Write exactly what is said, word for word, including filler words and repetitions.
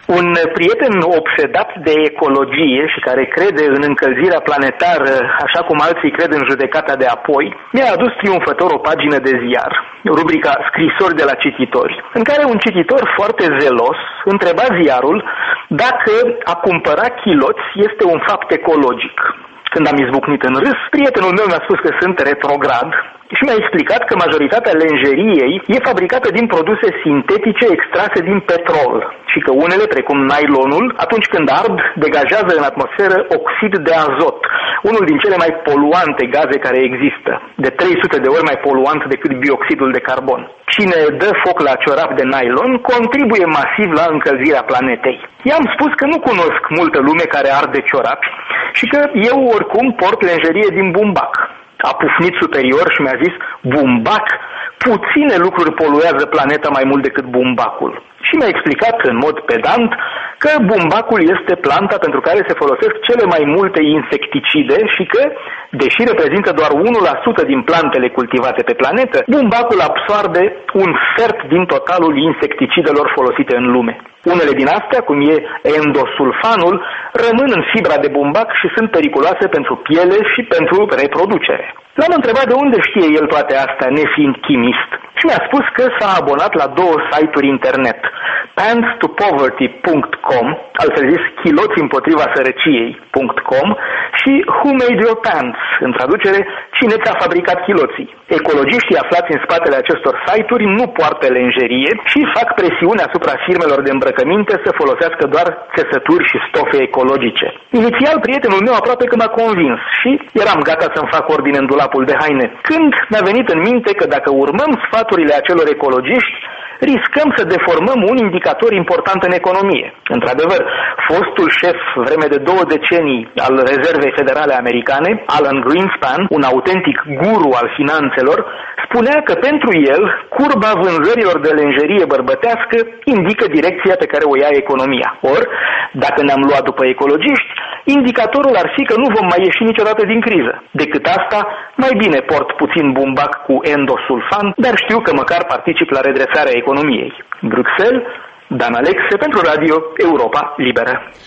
Un prieten obsedat de ecologie și care crede în încălzirea planetară, așa cum alții cred în judecata de apoi, mi-a adus triumfător o pagină de ziar, rubrica Scrisori de la cititori, în care un cititor foarte zelos întreba ziarul dacă a cumpăra chiloți este un fapt ecologic. Când am izbucnit în râs, prietenul meu mi-a spus că sunt retrograd și mi-a explicat că majoritatea lenjeriei e fabricată din produse sintetice extrase din petrol și că unele, precum nylonul, atunci când ard, degajează în atmosferă oxid de azot, unul din cele mai poluante gaze care există, de trei sute de ori mai poluant decât bioxidul de carbon. Cine dă foc la ciorap de nylon contribuie masiv la încălzirea planetei. I-am spus că nu cunosc multă lume care arde ciorapi și că eu oricum port lenjerie din bumbac. A pufnit superior și mi-a zis: bumbac? Puține lucruri poluează planeta mai mult decât bumbacul. Și mi-a explicat în mod pedant că bumbacul este planta pentru care se folosesc cele mai multe insecticide și că, deși reprezintă doar unu la sută din plantele cultivate pe planetă, bumbacul absorbe un sfert din totalul insecticidelor folosite în lume. Unele din astea, cum e endosulfanul, rămân în fibra de bumbac și sunt periculoase pentru piele și pentru reproducere. L-am întrebat de unde știe el toate astea, nefiind chimist, și mi-a spus că s-a abonat la două site-uri internet, pants to poverty punct com, altfel zis chiloți împotriva sărăciei punct com, și Who Made Your Pants, în traducere, cine ți-a fabricat chiloții. Ecologiștii aflați în spatele acestor site-uri nu poartă lenjerie și fac presiune asupra firmelor de îmbrăcăminte să folosească doar țesături și stofe ecologice. Inițial, prietenul meu aproape că m-a convins și eram gata să-mi fac ordine în dulapul de haine, când mi-a venit în minte că dacă urmăm sfaturile acelor ecologiști, riscăm să deformăm un indicator important în economie. Într-adevăr, fostul șef vreme de două decenii al Rezervei Federale Americane, Alan Greenspan, un autentic guru al finanțelor, spunea că pentru el, curba vânzărilor de lenjerie bărbătească indică direcția pe care o ia economia. Or, dacă ne-am luat după ecologiști, indicatorul ar fi că nu vom mai ieși niciodată din criză. Decât asta, mai bine port puțin bumbac cu endosulfan, dar știu că măcar particip la redresarea economiei. Bruxelles, Dan Alexe pentru Radio Europa Liberă.